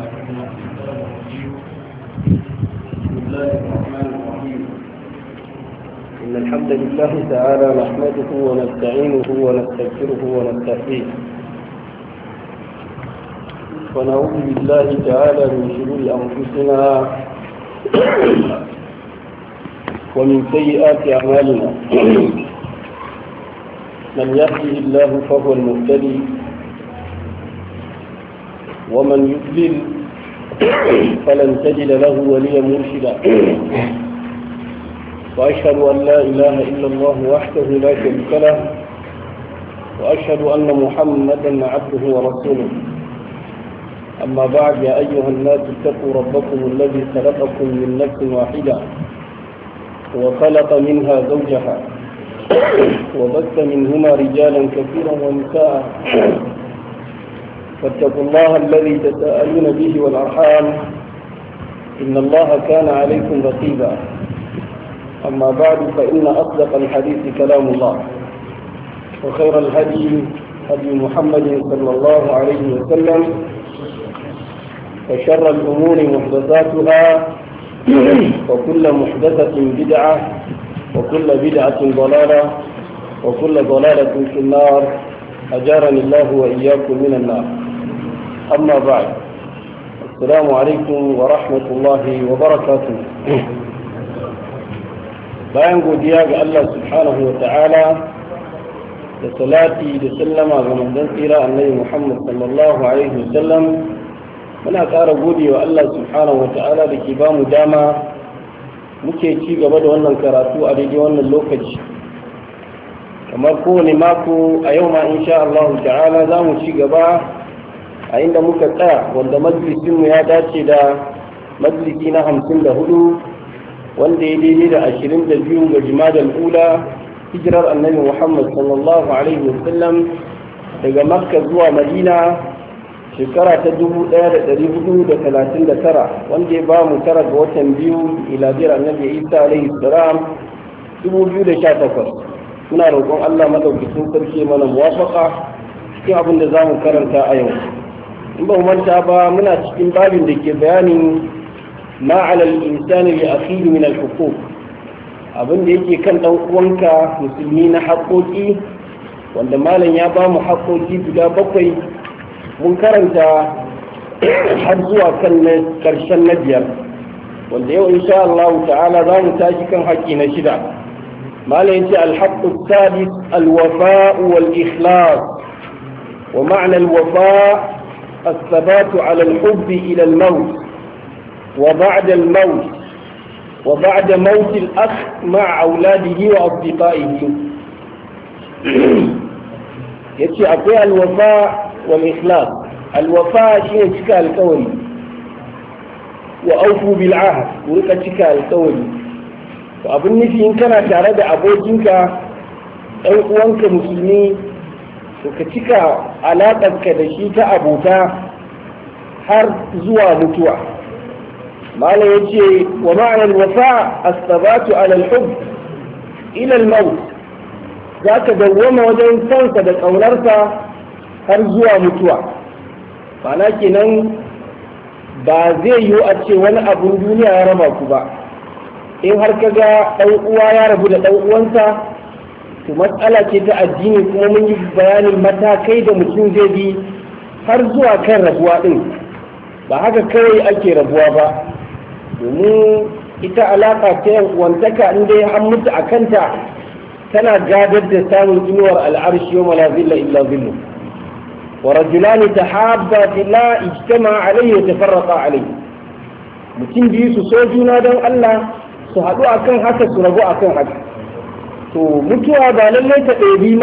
بسم الله الرحمن الرحيم. إن الحمد لله تعالى نحمده ونستعينه ونستغفره ونستهديه ونعوذ بالله تعالى من شرور أنفسنا ومن سيئات أعمالنا. من يهده الله فهو المهتدي ومن يضلل فلن تجد له وليا مرشدا. وأشهد أن لا إله إلا الله وحده لا شريك له وأشهد أن محمدا عبده ورسوله. أما بعد، يا أيها الناس اتقوا ربكم الذي خلقكم من نفس واحدة وخلق منها زوجها وبث منهما رجالا كثيرا ونساء، فاتقوا الله الذي تساءلون به والأرحام إن الله كان عليكم رقيبا. أما بعد، فإن أصدق الحديث كلام الله، وخير الهدي هدي محمد صلى الله عليه وسلم، وشر الأمور محدثاتها وكل محدثة بدعة وكل بدعة ضلالة وكل ضلالة في النار. أجارني الله وإياكم من النار. أما بعد، السلام عليكم ورحمة الله وبركاته. bayan godiya ga Allah subhanahu wa ta'ala da salati da sallama ga manzon tsira annabi Muhammad sallallahu alaihi wasallam, muna ƙara godewa Allah subhanahu wa ta'ala da ke bamu dama muke ci gaba da wannan karatu a daidai wannan lokaci. Kamar kowane mako, a yau ma insha Allah ta'ala za mu ci gaba a inda muka tsaya, wanda majalisinmu ya dace da majalisi na 54 wanda ya daidai da 22 ga Jumadal Ula, hijirar annabi Muhammad sallallahu alaihi wasallam daga Makka zuwa Madina shekara ta 1439, wanda ya ba mu tara ga watan biyu miladiyar annabi Isa alaihi salam 2018. muna roƙon Allah madaukakin sarki mana muwafaqa cikin abin da zamu karanta a yau. In ba mu manta ba, muna cikin babin da ke bayanin ma 'ala al-insani li akhihi min al-huquq, abin da yake kan dan uwanka musulmi na haƙoƙi, wanda malam ya ba mu haƙoƙi guda 7. mun karanta har zuwa kan ƙarshen na 5, wanda yau insha Allah ta'ala za mu tashi kan haƙƙi na 6. مالا ينتهي الحق الثالث الوفاء والإخلاص. ومعنى الوفاء الثبات على الحب إلى الموت وبعد الموت وبعد موت الأخ مع أولاده وأصدقائه. ينتهي أقوى الوفاء والإخلاص. الوفاء شيء شكال الكوري، وأوفوا بالعهد ورقة شكال الكوري. to abin nufi, in kana tare da abokinka ɗan uwanka musulmi, to ka cika alaƙarka da shi ta abota har zuwa mutuwa. malam ya ce wa ma'anar wafa as-sabatu ala al-hubb ila al-maut, za ka dawwama wajen sansa da ƙaunarsa har zuwa mutuwa. ma'ana kenan ba zai yiwu a ce wani abun duniya ya raba ku ba. in har ka ga ɗan uwa ya rabu da ɗan uwansa, to matsala ce ta addini, kuma mun yi bayanin matakai da mutum zai bi har zuwa kan rabuwa ɗin. ba haka kawai ake rabuwa ba, domin ita alaƙa ta yan uwantaka in dai an mutu a kanta tana gadar da samun inuwar al'arshi yawma la zilla illa zillu. wa rajulani tahabba fillah ijtama alayhi wa tafarraqa alayhi. mutum biyu su so juna don Allah, su haɗu a kan haka, su rabu a kan haka. to mutuwa ba lallai ta ɗabi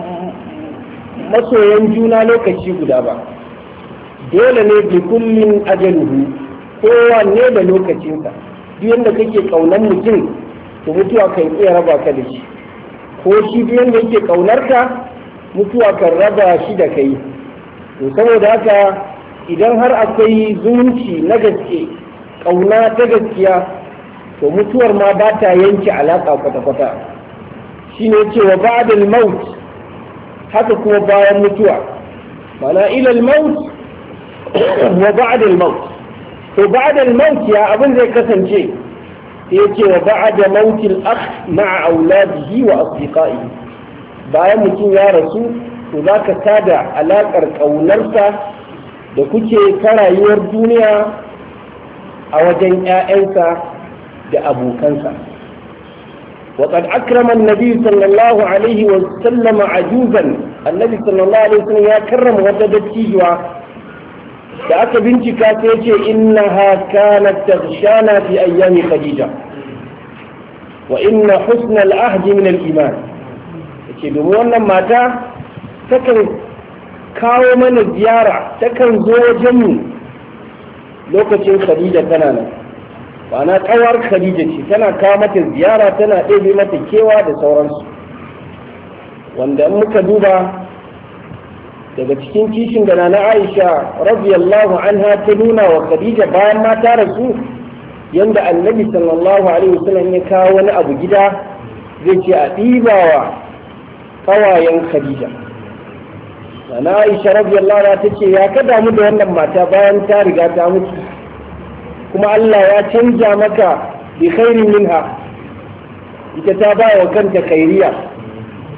masoyan juna lokaci guda ba. dole ne bi kullin ajaluhu, kowanne da lokacinsa. duk yadda kake ƙaunar mutum, to mutuwa kan iya raba ka da shi, ko shi duk yadda yake ƙaunar ka, mutuwa kan raba shi da kai. to saboda haka, idan har akwai zumunci na gaske, ƙauna ta gaskiya, to mutuwar ma ba ta yanke alaƙa kwata-kwata. shi ne cewa ba'dal maut, haka kuma bayan mutuwa. mana ilal maut wa ba'da al-maut to ba'da al-maut ya abin zai kasance yace wa ba'da maut al-akh ma'a auladihi wa asdiqaihi bayan mutum ya rasu to zaka tada alakar kaunarsa da kuke ta rayuwar duniya a wajen ƴaƴansa da abokansa وقد أكرم النبي صلى الله عليه وسلم عجوزا النبي صلى الله عليه وسلم يا كرم وددتيجوا da aka bincika sai ce innaha kanat taghshana fi ayyami khadija wa inna husna al-ahd min al-iman yace domin wannan mata takan kawo mana ziyara takan zo wajen mu lokacin khadija tana nan ana kawar khadija ce tana kawo mata ziyara tana ɗebe mata kewa da sauransu wanda in muka duba daga cikin kishin gana na Aisha radiyallahu anha ta nuna wa Khadija bayan ma ta rasu yanda Annabi sallallahu alaihi wasallam ya kawo wani abu gida zai ce a ɗibawa kawayen Khadija na Aisha radiyallahu anha tace ya ka damu da wannan mata bayan ta riga ta mutu kuma Allah ya canja maka bi khairin minha ita ta ba wa kanta khairiya